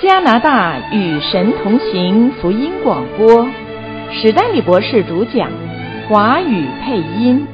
加拿大与神同行福音广播，史丹利博士主讲，华语配音。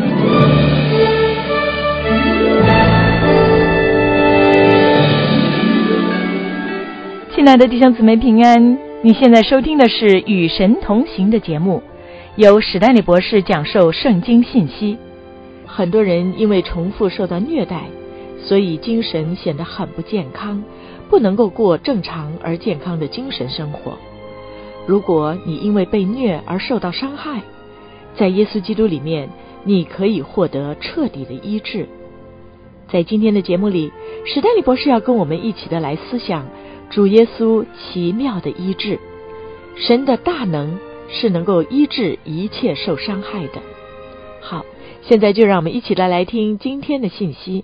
亲爱的弟兄姊妹平安，你现在收听的是与神同行的节目，由史丹利博士讲授圣经信息。很多人因为重复受到虐待，所以精神显得很不健康，不能够过正常而健康的精神生活。如果你因为被虐而受到伤害，在耶稣基督里面，你可以获得彻底的医治。在今天的节目里，史丹利博士要跟我们一起的来思想主耶稣奇妙的医治。神的大能是能够医治一切受伤害的。好，现在就让我们一起来听今天的信息。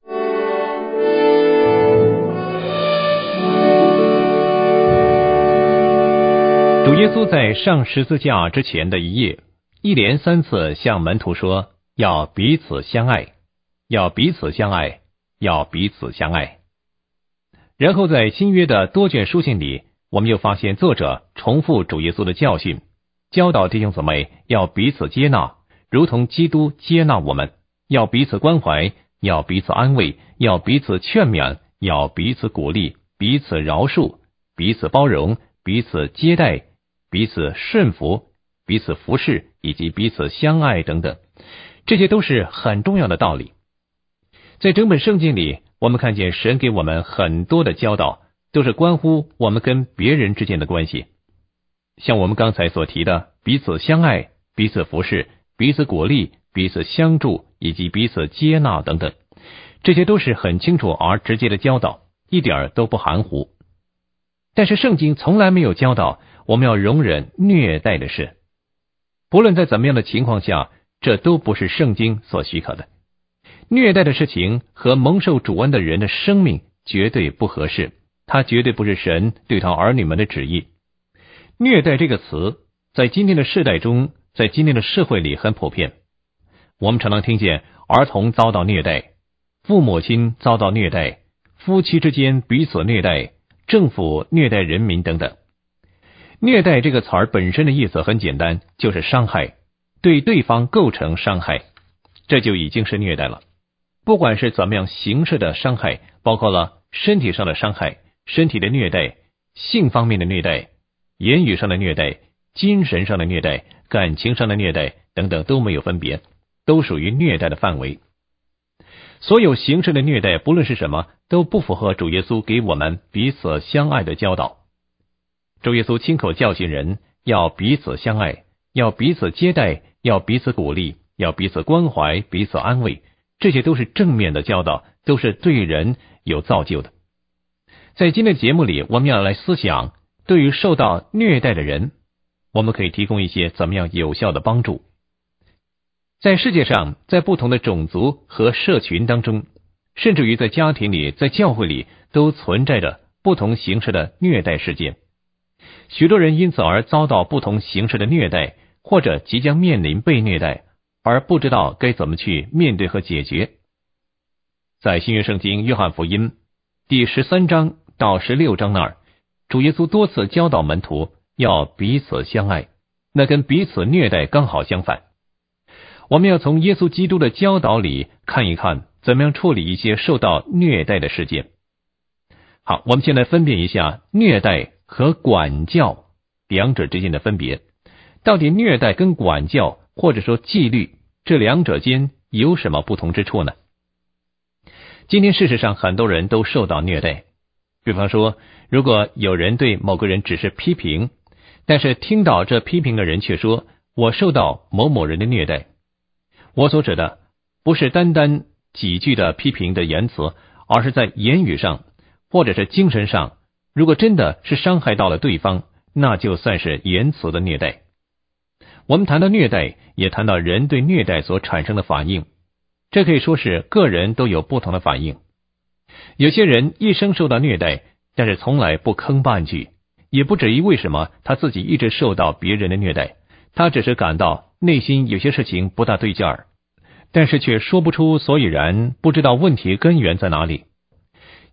主耶稣在上十字架之前的一夜，一连3次向门徒说，要彼此相爱，要彼此相爱，要彼此相爱。然后在新约的多卷书信里，我们又发现作者重复主耶稣的教训，教导弟兄姊妹要彼此接纳，如同基督接纳我们，要彼此关怀，要彼此安慰，要彼此劝勉，要彼此鼓励，彼此饶恕，彼此包容，彼此接待，彼此顺服，彼此服侍，以及彼此相爱等等。这些都是很重要的道理。在整本圣经里，我们看见神给我们很多的教导，都是关乎我们跟别人之间的关系。像我们刚才所提的彼此相爱，彼此服侍，彼此鼓励，彼此相助，以及彼此接纳等等，这些都是很清楚而直接的教导，一点都不含糊。但是圣经从来没有教导我们要容忍虐待的事，不论在怎么样的情况下，这都不是圣经所许可的。虐待的事情和蒙受主恩的人的生命绝对不合适，它绝对不是神对他儿女们的旨意。虐待这个词在今天的世代中，在今天的社会里很普遍。我们常常听见儿童遭到虐待，父母亲遭到虐待，夫妻之间彼此虐待，政府虐待人民等等。虐待这个词儿本身的意思很简单，就是伤害，对对方构成伤害，这就已经是虐待了。不管是怎么样形式的伤害，包括了身体上的伤害、身体的虐待、性方面的虐待、言语上的虐待、精神上的虐待、感情上的虐待等等，都没有分别，都属于虐待的范围。所有形式的虐待，不论是什么，都不符合主耶稣给我们彼此相爱的教导。主耶稣亲口教训人，要彼此相爱，要彼此接待，要彼此鼓励，要彼此关怀，彼此安慰，这些都是正面的教导，都是对人有造就的。在今天的节目里，我们要来思想，对于受到虐待的人，我们可以提供一些怎么样有效的帮助。在世界上，在不同的种族和社群当中，甚至于在家庭里，在教会里，都存在着不同形式的虐待事件。许多人因此而遭到不同形式的虐待，或者即将面临被虐待，而不知道该怎么去面对和解决。在新约圣经约翰福音第13章到16章那儿，主耶稣多次教导门徒要彼此相爱，那跟彼此虐待刚好相反。我们要从耶稣基督的教导里看一看，怎么样处理一些受到虐待的事件。好，我们先来分辨一下虐待和管教两者之间的分别。到底虐待跟管教或者说纪律，这两者间有什么不同之处呢？今天事实上很多人都受到虐待，比方说，如果有人对某个人只是批评，但是听到这批评的人却说，我受到某某人的虐待。我所指的不是单单几句的批评的言辞，而是在言语上或者是精神上，如果真的是伤害到了对方，那就算是言辞的虐待。我们谈到虐待，也谈到人对虐待所产生的反应，这可以说是个人都有不同的反应。有些人一生受到虐待，但是从来不吭半句，也不质疑为什么他自己一直受到别人的虐待，他只是感到内心有些事情不大对劲儿，但是却说不出所以然，不知道问题根源在哪里。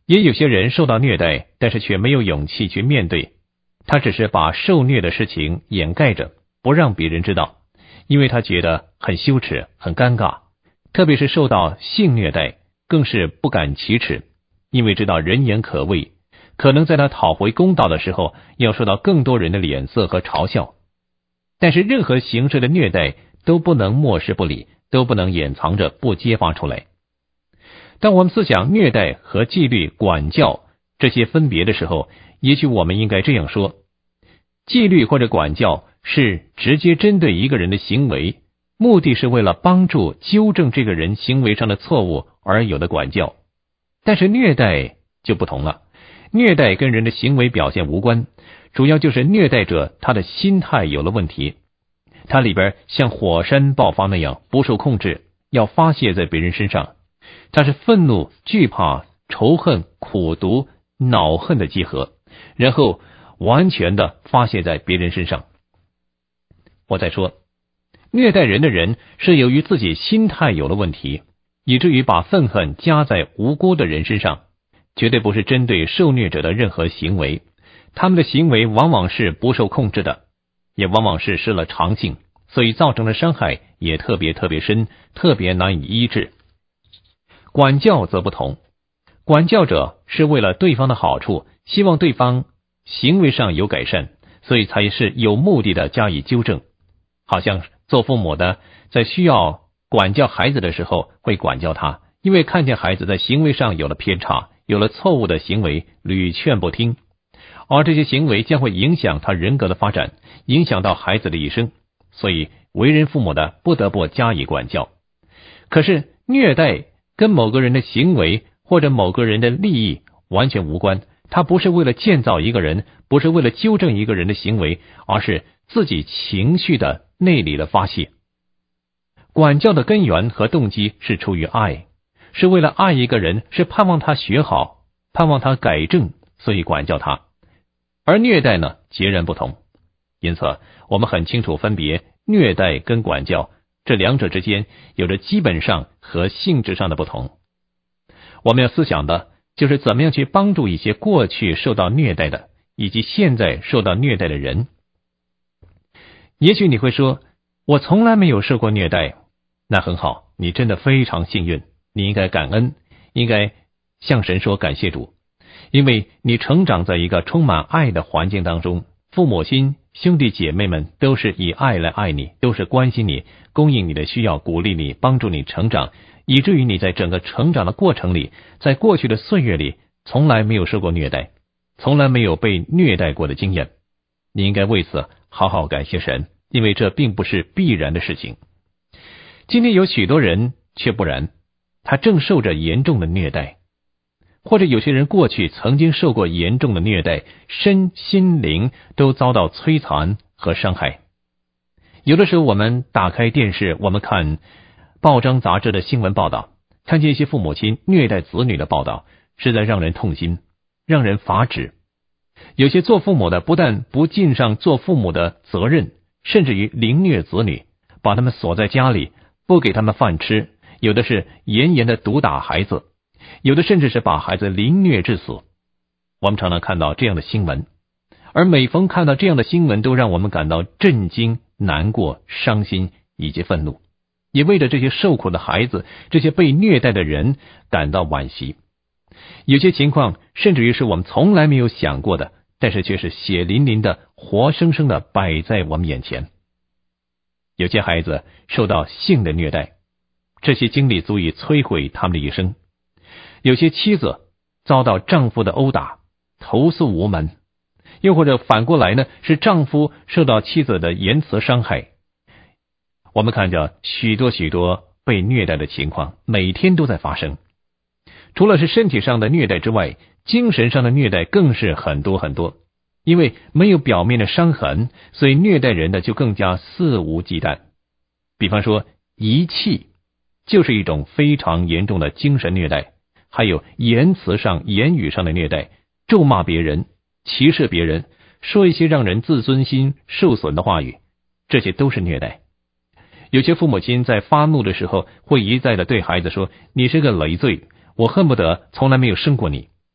也有些人受到虐待，但是却没有勇气去面对，他只是把受虐的事情掩盖着，不让别人知道，因为他觉得很羞耻、很尴尬。特别是受到性虐待，更是不敢启齿，因为知道人言可畏，可能在他讨回公道的时候，要受到更多人的脸色和嘲笑。但是任何形式的虐待都不能漠视不理，都不能掩藏着不揭发出来。当我们思想虐待和纪律、管教这些分别的时候，也许我们应该这样说：纪律或者管教是直接针对一个人的行为，目的是为了帮助纠正这个人行为上的错误而有的管教。但是虐待就不同了，虐待跟人的行为表现无关，主要就是虐待者他的心态有了问题，他里边像火山爆发那样不受控制，要发泄在别人身上，他是愤怒、惧怕、仇恨、苦毒、恼恨的集合，然后完全的发泄在别人身上。我再说，虐待人的人是由于自己心态有了问题，以至于把愤恨加在无辜的人身上，绝对不是针对受虐者的任何行为，他们的行为往往是不受控制的，也往往是失了常性，所以造成的伤害也特别深，特别难以医治。管教则不同，管教者是为了对方的好处，希望对方行为上有改善，所以才是有目的的加以纠正。好像做父母的在需要管教孩子的时候会管教他，因为看见孩子在行为上有了偏差，有了错误的行为，屡劝不听，而这些行为将会影响他人格的发展，影响到孩子的一生，所以为人父母的不得不加以管教。可是虐待跟某个人的行为或者某个人的利益完全无关，他不是为了建造一个人，不是为了纠正一个人的行为，而是自己情绪的内里的发泄。管教的根源和动机是出于爱，是为了爱一个人，是盼望他学好，盼望他改正，所以管教他。而虐待呢，截然不同。因此我们很清楚分别虐待跟管教，这两者之间有着基本上和性质上的不同。我们要思想的就是怎么样去帮助一些过去受到虐待的，以及现在受到虐待的人。也许你会说，我从来没有受过虐待，那很好，你真的非常幸运，你应该感恩，应该向神说感谢主，因为你成长在一个充满爱的环境当中，父母亲、兄弟姐妹们都是以爱来爱你，都是关心你，供应你的需要，鼓励你，帮助你成长，以至于你在整个成长的过程里，在过去的岁月里从来没有受过虐待，从来没有被虐待过的经验。你应该为此好好感谢神，因为这并不是必然的事情。今天有许多人却不然，他正受着严重的虐待，或者有些人过去曾经受过严重的虐待，身心灵都遭到摧残和伤害。有的时候我们打开电视，我们看报章杂志的新闻报道，看见一些父母亲虐待子女的报道，实在让人痛心，让人发指。有些做父母的不但不尽上做父母的责任，甚至于凌虐子女，把他们锁在家里，不给他们饭吃，有的是严严的毒打孩子，有的甚至是把孩子凌虐致死。我们常常看到这样的新闻，而每逢看到这样的新闻，都让我们感到震惊、难过、伤心以及愤怒，也为着这些受苦的孩子，这些被虐待的人感到惋惜。有些情况甚至于是我们从来没有想过的，但是却是血淋淋的、活生生的摆在我们眼前。有些孩子受到性的虐待，这些经历足以摧毁他们的一生。有些妻子遭到丈夫的殴打，投诉无门，又或者反过来呢，是丈夫受到妻子的言辞伤害。我们看着许多被虐待的情况，每天都在发生。除了是身体上的虐待之外，精神上的虐待更是很多。因为没有表面的伤痕，所以虐待人的就更加肆无忌惮。比方说遗弃就是一种非常严重的精神虐待，还有言辞上、言语上的虐待，咒骂别人、歧视别人，说一些让人自尊心受损的话语，这些都是虐待。有些父母亲在发怒的时候，会一再的对孩子说，你是个累赘，我恨不得从来没有生过你。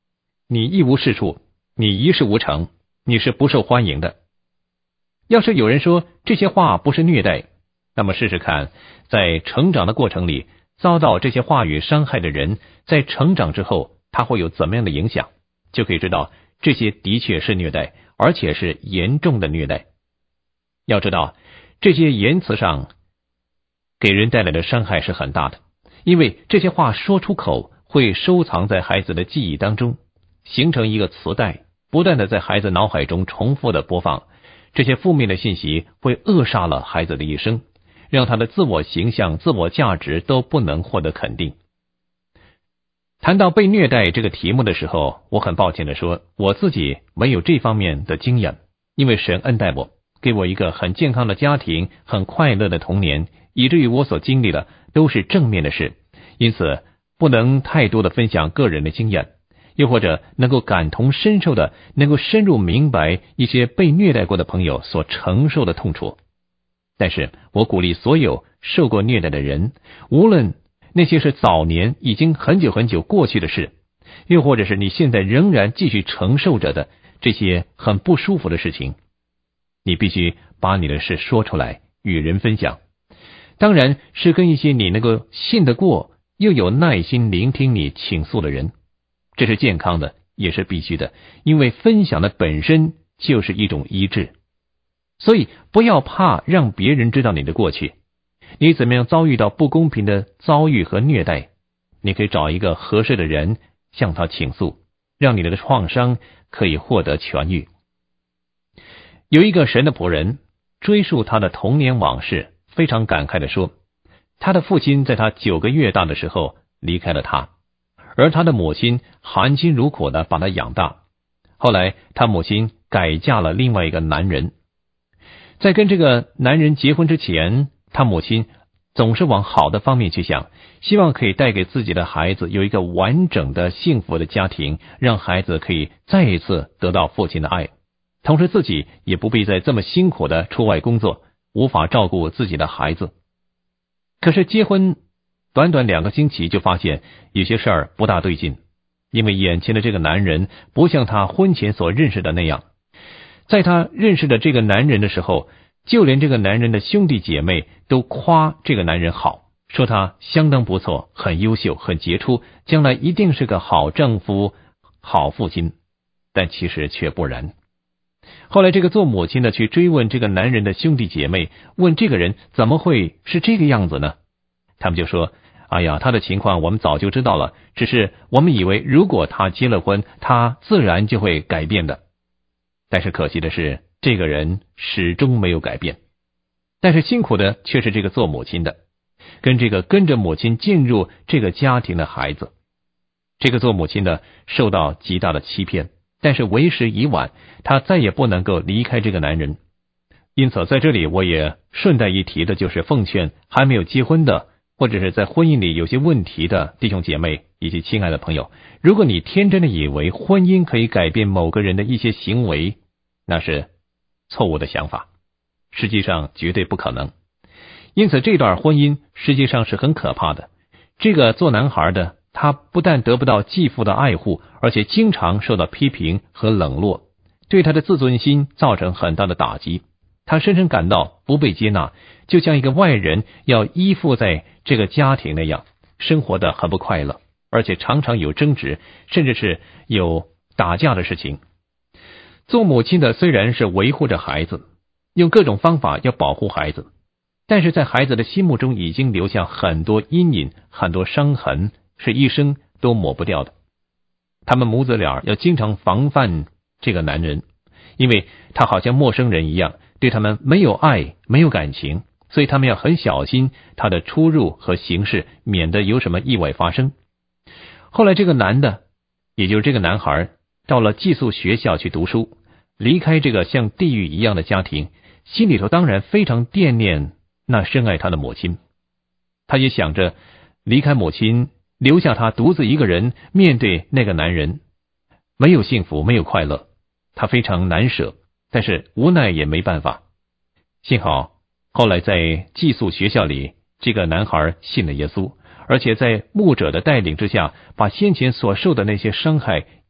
你一无是处，你一事无成，你是不受欢迎的。要是有人说这些话不是虐待，那么试试看，在成长的过程里，遭到这些话语伤害的人，在成长之后他会有怎么样的影响，就可以知道这些的确是虐待，而且是严重的虐待。要知道，这些言辞上给人带来的伤害是很大的，因为这些话说出口会收藏在孩子的记忆当中，形成一个磁带，不断的在孩子脑海中重复的播放。这些负面的信息会扼杀了孩子的一生，让他的自我形象、自我价值都不能获得肯定。谈到被虐待这个题目的时候，我很抱歉的说，我自己没有这方面的经验，因为神恩待我，给我一个很健康的家庭，很快乐的童年，以至于我所经历的都是正面的事，因此不能太多的分享个人的经验，又或者能够感同身受的，能够深入明白一些被虐待过的朋友所承受的痛楚。但是我鼓励所有受过虐待的人，无论那些是早年已经很久很久过去的事，又或者是你现在仍然继续承受着的这些很不舒服的事情，你必须把你的事说出来，与人分享。当然是跟一些你能够信得过，又有耐心聆听你倾诉的人，这是健康的，也是必须的，因为分享的本身就是一种医治。所以不要怕让别人知道你的过去，你怎么样遭遇到不公平的遭遇和虐待，你可以找一个合适的人向他倾诉，让你的创伤可以获得痊愈。有一个神的仆人追溯他的童年往事，非常感慨地说，他的父亲在他9个月大的时候离开了他，而他的母亲含辛茹苦地把他养大。后来他母亲改嫁了另外一个男人，在跟这个男人结婚之前，他母亲总是往好的方面去想，希望可以带给自己的孩子有一个完整的幸福的家庭，让孩子可以再一次得到父亲的爱，同时自己也不必再这么辛苦的出外工作，无法照顾自己的孩子。可是结婚短短2个星期就发现有些事儿不大对劲，因为眼前的这个男人不像他婚前所认识的那样。在他认识的这个男人的时候，就连这个男人的兄弟姐妹都夸这个男人好，说他相当不错，很优秀，很杰出，将来一定是个好丈夫、好父亲。但其实却不然。后来这个做母亲的去追问这个男人的兄弟姐妹，问这个人怎么会是这个样子呢？他们就说，哎呀，他的情况我们早就知道了，只是我们以为如果他结了婚，他自然就会改变的。但是可惜的是，这个人始终没有改变。但是辛苦的却是这个做母亲的，跟这个跟着母亲进入这个家庭的孩子。这个做母亲的受到极大的欺骗，但是为时已晚，他再也不能够离开这个男人。因此在这里我也顺带一提的，就是奉劝还没有结婚的，或者是在婚姻里有些问题的弟兄姐妹以及亲爱的朋友，如果你天真的以为婚姻可以改变某个人的一些行为，那是错误的想法，实际上绝对不可能。因此这段婚姻实际上是很可怕的。这个做男孩的，他不但得不到继父的爱护，而且经常受到批评和冷落，对他的自尊心造成很大的打击。他深深感到不被接纳，就像一个外人要依附在这个家庭那样，生活得很不快乐，而且常常有争执，甚至是有打架的事情。做母亲的虽然是维护着孩子，用各种方法要保护孩子，但是在孩子的心目中已经留下很多阴影，很多伤痕，是一生都抹不掉的。他们母子俩要经常防范这个男人，因为他好像陌生人一样，对他们没有爱，没有感情，所以他们要很小心他的出入和行事，免得有什么意外发生。后来这个男的，也就是这个男孩，到了寄宿学校去读书，离开这个像地狱一样的家庭，心里头当然非常惦念那深爱他的母亲。他也想着离开母亲，留下他独自一个人面对那个男人，没有幸福，没有快乐，他非常难舍，但是无奈也没办法。幸好后来在寄宿学校里，这个男孩信了耶稣，而且在牧者的带领之下，把先前所受的那些伤害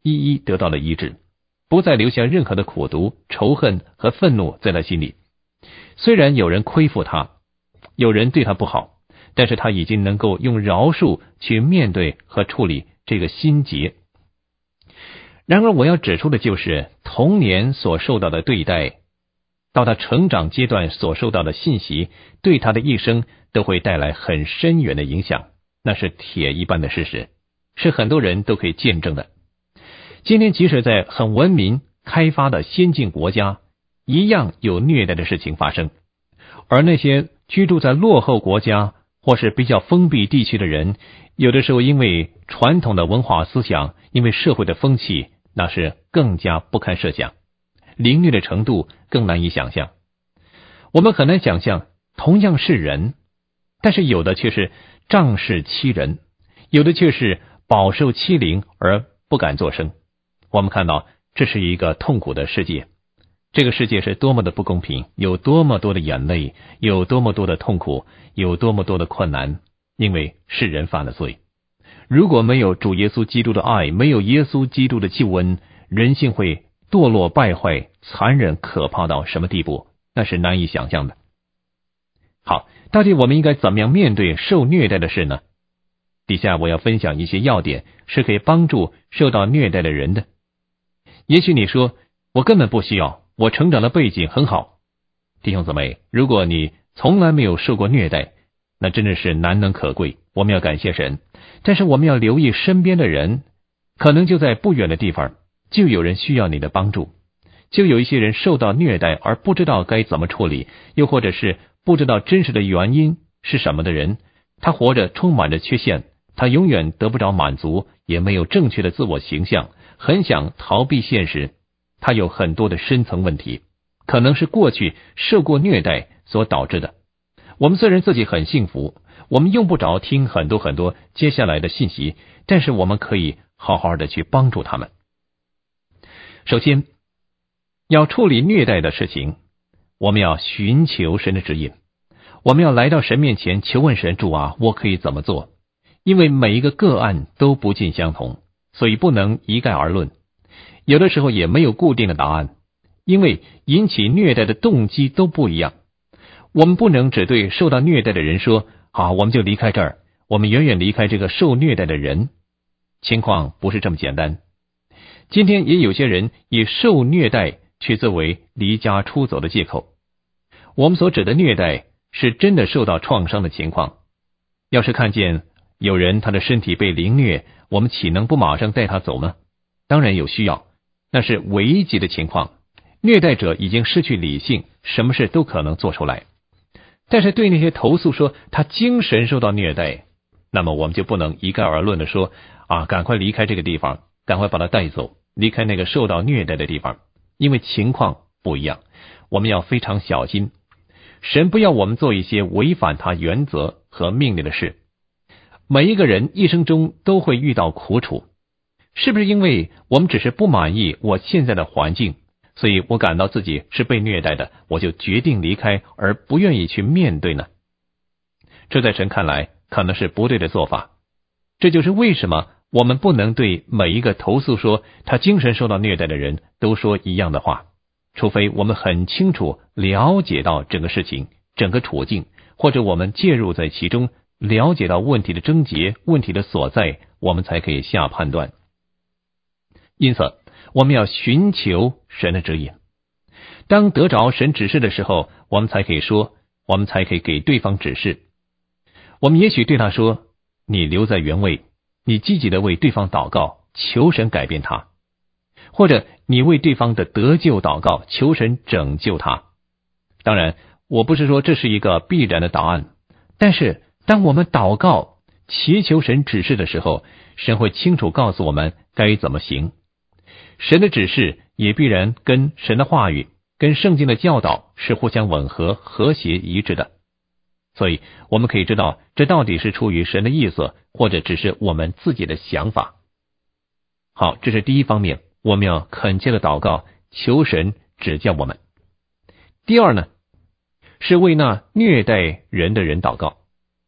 一一得到了医治，不再留下任何的苦毒、仇恨和愤怒在他心里。虽然有人亏负他，有人对他不好，但是他已经能够用饶恕去面对和处理这个心结。然而我要指出的就是，童年所受到的对待，到他成长阶段所受到的信息，对他的一生都会带来很深远的影响，那是铁一般的事实，是很多人都可以见证的。今天即使在很文明开发的先进国家，一样有虐待的事情发生，而那些居住在落后国家或是比较封闭地区的人，有的时候因为传统的文化思想，因为社会的风气，那是更加不堪设想，凌虐的程度更难以想象。我们很难想象，同样是人，但是有的却是仗势欺人，有的却是饱受欺凌而不敢作声。我们看到这是一个痛苦的世界，这个世界是多么的不公平，有多么多的眼泪，有多么多的痛苦，有多么多的困难，因为是人犯了罪。如果没有主耶稣基督的爱，没有耶稣基督的救恩，人性会堕落败坏，残忍可怕到什么地步，那是难以想象的。好，到底我们应该怎么样面对受虐待的事呢？底下我要分享一些要点，是可以帮助受到虐待的人的。也许你说，我根本不需要，我成长的背景很好。弟兄姊妹，如果你从来没有受过虐待，那真的是难能可贵，我们要感谢神。但是我们要留意身边的人，可能就在不远的地方，就有人需要你的帮助，就有一些人受到虐待而不知道该怎么处理，又或者是不知道真实的原因是什么的人，他活着充满着缺陷，他永远得不着满足，也没有正确的自我形象，很想逃避现实，他有很多的深层问题，可能是过去受过虐待所导致的。我们虽然自己很幸福，我们用不着听很多接下来的信息，但是我们可以好好的去帮助他们。首先，要处理虐待的事情，我们要寻求神的指引，我们要来到神面前求问神，主啊，我可以怎么做？因为每一个个案都不尽相同，所以不能一概而论，有的时候也没有固定的答案，因为引起虐待的动机都不一样。我们不能只对受到虐待的人说，好，我们就离开这儿，我们远远离开这个受虐待的人。情况不是这么简单。今天也有些人以受虐待去作为离家出走的借口。我们所指的虐待是真的受到创伤的情况。要是看见有人他的身体被凌虐，我们岂能不马上带他走呢？当然有需要，那是危急的情况，虐待者已经失去理性，什么事都可能做出来。但是对那些投诉说他精神受到虐待，那么我们就不能一概而论的说，赶快离开这个地方，赶快把他带走，离开那个受到虐待的地方，因为情况不一样，我们要非常小心。神不要我们做一些违反他原则和命令的事。每一个人一生中都会遇到苦楚，是不是因为我们只是不满意我现在的环境，所以我感到自己是被虐待的，我就决定离开，而不愿意去面对呢？这在神看来可能是不对的做法。这就是为什么我们不能对每一个投诉说他精神受到虐待的人都说一样的话，除非我们很清楚了解到整个事情、整个处境，或者我们介入在其中，了解到问题的症结、问题的所在，我们才可以下判断。因此我们要寻求神的指引，当得着神指示的时候，我们才可以说，我们才可以给对方指示。我们也许对他说，你留在原位，你积极的为对方祷告，求神改变他，或者你为对方的得救祷告，求神拯救他。当然我不是说这是一个必然的答案，但是当我们祷告祈求神指示的时候，神会清楚告诉我们该怎么行。神的指示也必然跟神的话语、跟圣经的教导是互相吻合、和谐一致的。所以我们可以知道，这到底是出于神的意思，或者只是我们自己的想法。好，这是第一方面，我们要恳切的祷告，求神指教我们。第二呢，是为那虐待人的人祷告。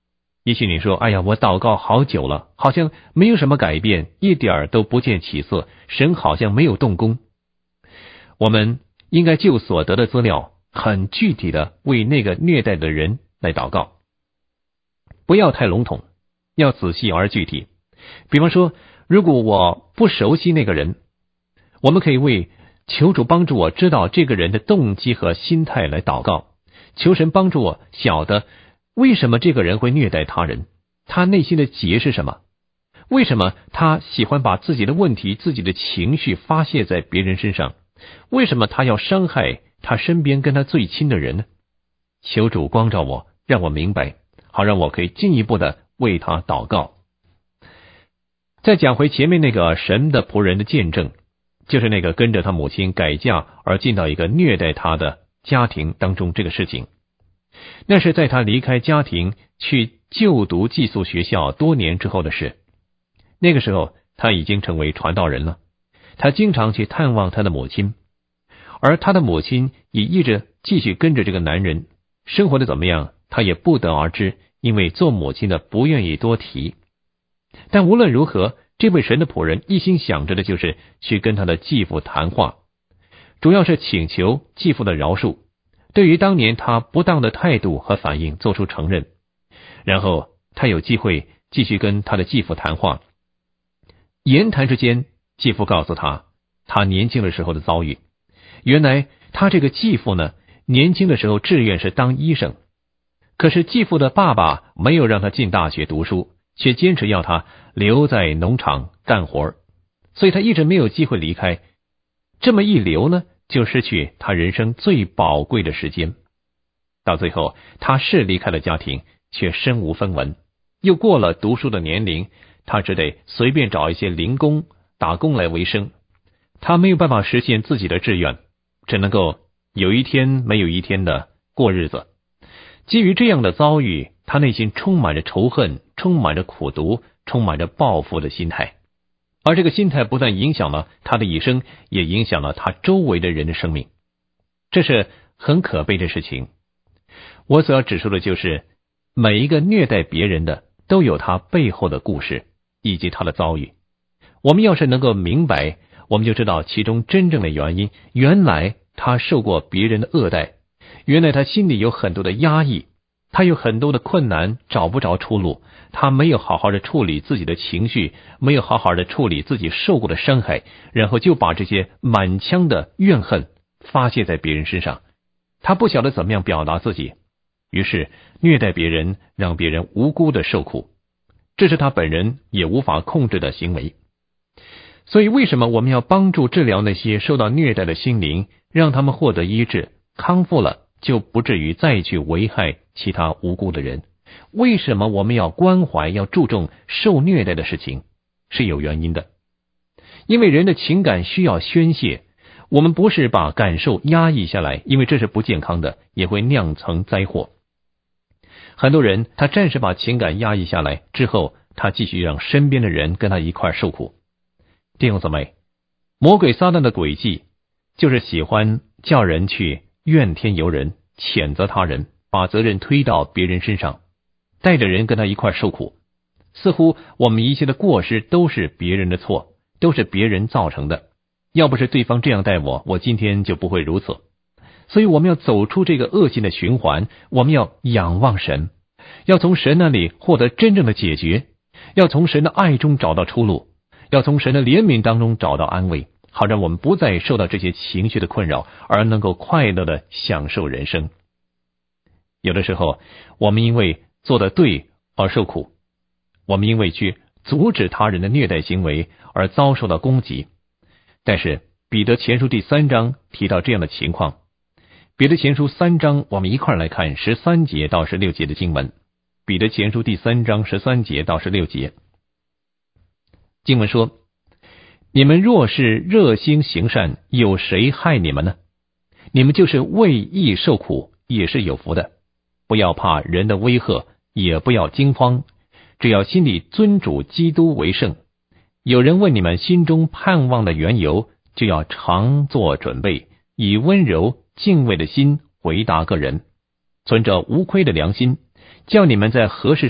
也许你说，哎呀，我祷告好久了，好像没有什么改变，一点儿都不见起色，神好像没有动工。我们应该就所得的资料，很具体的为那个虐待的人来祷告，不要太笼统，要仔细而具体。比方说，如果我不熟悉那个人，我们可以为求主帮助我知道这个人的动机和心态来祷告，求神帮助我晓得为什么这个人会虐待他人，他内心的结是什么，为什么他喜欢把自己的问题、自己的情绪发泄在别人身上，为什么他要伤害他身边跟他最亲的人呢？求主光照我，让我明白，好让我可以进一步的为他祷告。再讲回前面那个神的仆人的见证，就是那个跟着他母亲改嫁而进到一个虐待他的家庭当中这个事情。那是在他离开家庭去就读寄宿学校多年之后的事。那个时候他已经成为传道人了，他经常去探望他的母亲，而他的母亲也一直继续跟着这个男人，生活的怎么样他也不得而知，因为做母亲的不愿意多提。但无论如何，这位神的仆人一心想着的就是去跟他的继父谈话，主要是请求继父的饶恕，对于当年他不当的态度和反应做出承认，然后他有机会继续跟他的继父谈话。言谈之间，继父告诉他他年轻的时候的遭遇。原来他这个继父呢，年轻的时候志愿是当医生，可是继父的爸爸没有让他进大学读书，却坚持要他留在农场干活，所以他一直没有机会离开。这么一留呢，就失去他人生最宝贵的时间。到最后他是离开了家庭，却身无分文，又过了读书的年龄，他只得随便找一些零工打工来为生。他没有办法实现自己的志愿，只能够有一天没有一天的过日子。基于这样的遭遇，他内心充满着仇恨，充满着苦毒，充满着报复的心态。而这个心态不但影响了他的一生，也影响了他周围的人的生命。这是很可悲的事情。我所要指出的就是，每一个虐待别人的都有他背后的故事以及他的遭遇。我们要是能够明白，我们就知道其中真正的原因，原来他受过别人的恶待，原来他心里有很多的压抑，他有很多的困难，找不着出路，他没有好好的处理自己的情绪，没有好好的处理自己受过的伤害，然后就把这些满腔的怨恨发泄在别人身上。他不晓得怎么样表达自己，于是虐待别人，让别人无辜的受苦，这是他本人也无法控制的行为。所以为什么我们要帮助治疗那些受到虐待的心灵，让他们获得医治，康复了就不至于再去危害其他无辜的人？为什么我们要关怀，要注重受虐待的事情？是有原因的。因为人的情感需要宣泄，我们不是把感受压抑下来，因为这是不健康的，也会酿成灾祸。很多人他暂时把情感压抑下来之后，他继续让身边的人跟他一块受苦。弟兄姊妹，魔鬼撒旦的诡计就是喜欢叫人去怨天尤人，谴责他人，把责任推到别人身上，带着人跟他一块受苦。似乎我们一切的过失都是别人的错，都是别人造成的，要不是对方这样待我，我今天就不会如此。所以我们要走出这个恶性的循环，我们要仰望神，要从神那里获得真正的解决，要从神的爱中找到出路，要从神的怜悯当中找到安慰，好让我们不再受到这些情绪的困扰，而能够快乐的享受人生。有的时候我们因为做得对而受苦，我们因为去阻止他人的虐待行为而遭受到攻击。但是彼得前书第3章提到这样的情况。彼得前书3章，我们一块来看13节到16节的经文。彼得前书第3章13节到16节，经文说：你们若是热心行善，有谁害你们呢？你们就是为义受苦，也是有福的。不要怕人的威吓，也不要惊慌，只要心里尊主基督为圣。有人问你们心中盼望的缘由，就要常做准备，以温柔敬畏的心回答个人，存着无亏的良心，叫你们在何事上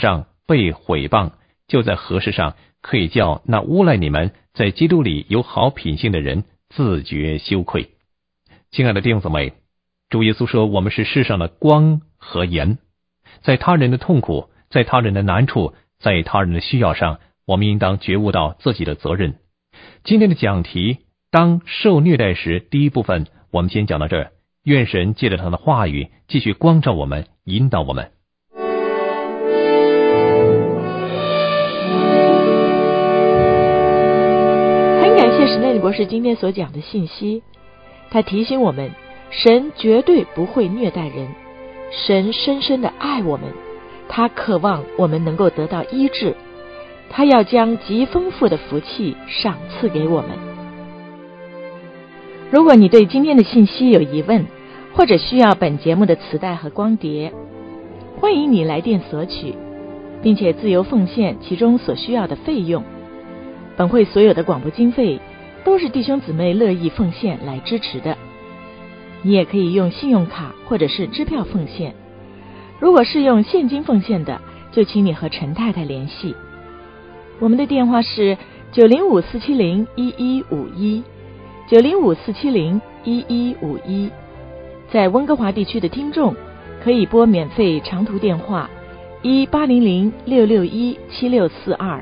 被毁谤，就在何事上可以叫那诬赖你们在基督里有好品性的人自觉羞愧。亲爱的弟兄姊妹，主耶稣说我们是世上的光和盐，在他人的痛苦，在他人的难处，在他人的需要上，我们应当觉悟到自己的责任。今天的讲题，当受虐待时，第一部分我们先讲到这儿。愿神借着他的话语继续光照我们，引导我们。 很感谢史内里博士今天所讲的信息，他提醒我们，神绝对不会虐待人，神深深的爱我们，他渴望我们能够得到医治，他要将极丰富的福气赏赐给我们。如果你对今天的信息有疑问，或者需要本节目的磁带和光碟，欢迎你来电索取，并且自由奉献其中所需要的费用。本会所有的广播经费都是弟兄姊妹乐意奉献来支持的。你也可以用信用卡或者是支票奉献。如果是用现金奉献的，就请你和陈太太联系。我们的电话是905-470-1151 905-470-1151。在温哥华地区的听众可以拨免费长途电话1800-661-7642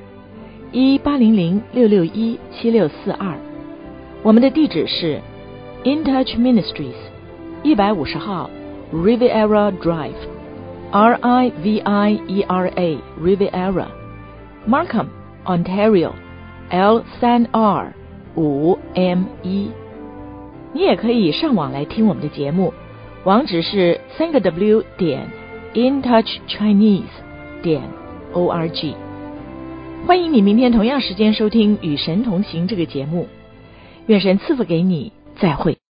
1800-661-7642。我们的地址是 InTouch Ministries 150号 Riviera Drive Riviera Riviera Markham Ontario L3R 5M1。你也可以上网来听我们的节目，网址是3w.intouchchinese.org。欢迎你明天同样时间收听《与神同行》这个节目。愿神赐福给你，再会。